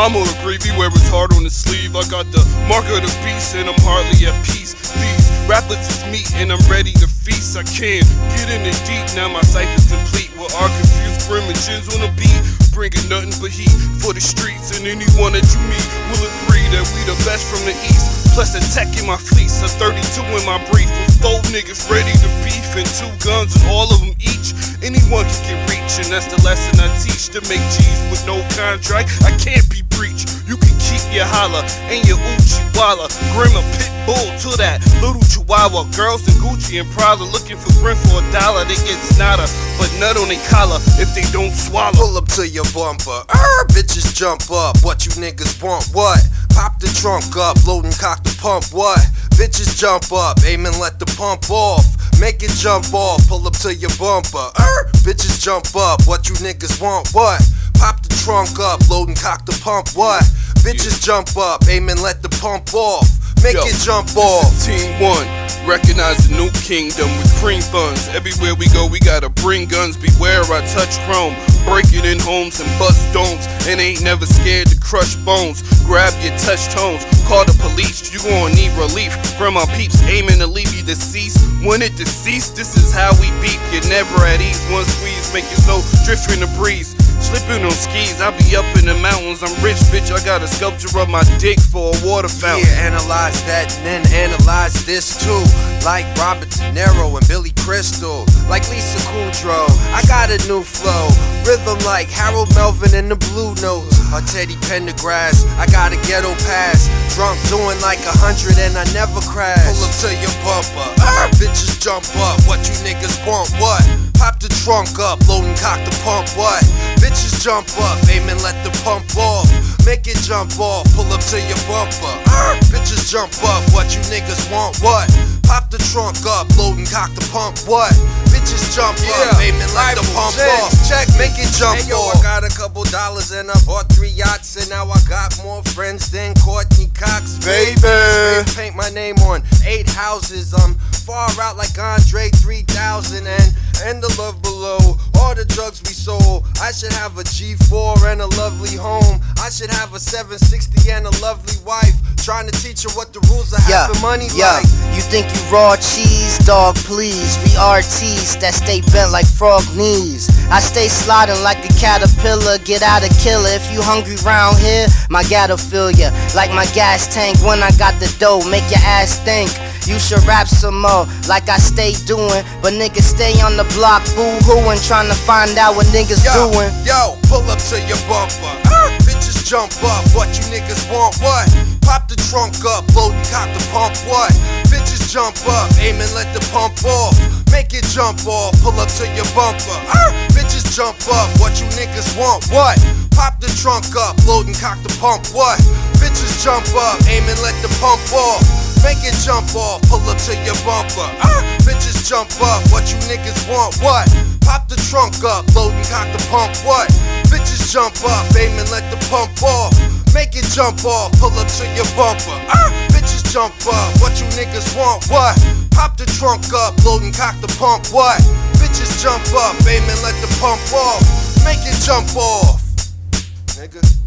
mama agreed, we wear his heart on the sleeve. I got the mark of the beast and I'm hardly at peace. These rappers is meat and I'm ready to feast. I can't get in it deep, now my cipher's complete with our confused scrimmages on the beat. Bringing nothing but heat for the streets, and anyone that you meet will agree that we the best from the east. Plus a tech in my fleece, a 32 in my brief, with 4 niggas ready to beef, and 2 guns and all of them each. Anyone can get reach, and that's the lesson I teach. To make G's with no contract, I can't be breached. You can keep your holla and your Uchiwala, grim a pit bull to that little chihuahua. Girls in Gucci and Prada looking for Grim for $1. They get nada, but nut on their collar if they don't swallow. Pull up to your bumper, bitches jump up. What you niggas want? What? Pop the trunk up, load and cock the pump. What? Bitches jump up, aim and let the pump off. Make it jump off, pull up to your bumper. Bitches jump up, what you niggas want? What? Pop the trunk up, load and cock the pump. What? Bitches jump up, aim and let the pump off. Make it jump off. Team 1, recognize the new kingdom with cream buns. Everywhere we go, we gotta bring guns. Beware, I touch chrome. Break it in homes and bust domes. And ain't never scared to crush bones. Grab your touch tones. Call the police, you gon' need relief from our peeps aiming to leave you deceased. When it deceased, this is how we beat. You're never at ease. One squeeze, make your soul drift in the breeze. Slipping on skis, I be up in the mountains. I'm rich, bitch, I got a sculpture of my dick for a water fountain. Yeah, analyze that and then analyze this too. Like Robert De Niro and Billy Crystal, like Lisa Kudrow. I got a new flow, rhythm like Harold Melvin and the Blue Notes, or Teddy Pendergrass. I got a ghetto pass, drunk doing like 100 and I never crash. Pull up to your bumper, bitches jump up. What you niggas want? What? Pop the trunk up, load and cock the pump. What? Bitches jump up, aim and let the pump off. Make it jump off, pull up to your bumper. Bitches jump up, what you niggas want? What? Pop the trunk up, load and cock the pump. What? Bitches jump up, aim and let the pump off. Check, make it jump off. I got a couple dollars and I bought 3 yachts, and now I got more friends than Courtney Cox. Baby, paint my name on 8 houses. I'm far out like Andre 3000, and the love below. All the drugs we sold. I should have a G4 and a lovely home. I should have a 760 and a lovely wife. Trying to teach her what the rules of having money like. You think you raw cheese, dog, please. We RTs that stay bent like frog knees. I stay sliding like a caterpillar, get out of killer. If you hungry round here, my gat'll fill ya like my gas tank. When I got the dough, make your ass think. You should rap some more, like I stay doing. But niggas stay on the block boo-hooing, trying to find out what niggas doing. Yo, pull up to your bumper. Bitches jump up, what you niggas want? What? Pop the trunk up, load and cock the pump. What? Bitches jump up, aim and let the pump off. Make it jump off, pull up to your bumper. Bitches jump up, what you niggas want? What? Pop the trunk up, load and cock the pump. What? Bitches jump up, aim and let the pump off. Make it jump off, pull up to your bumper. Bitches jump up, what you niggas want? What? Pop the trunk up, load and cock the pump. What? Bitches jump up, aim and let the pump off. Make it jump off, pull up to your bumper. Bitches jump up, what you niggas want? What? Pop the trunk up, load and cock the pump. What? Bitches jump up, aim and let the pump off. Make it jump off, nigga.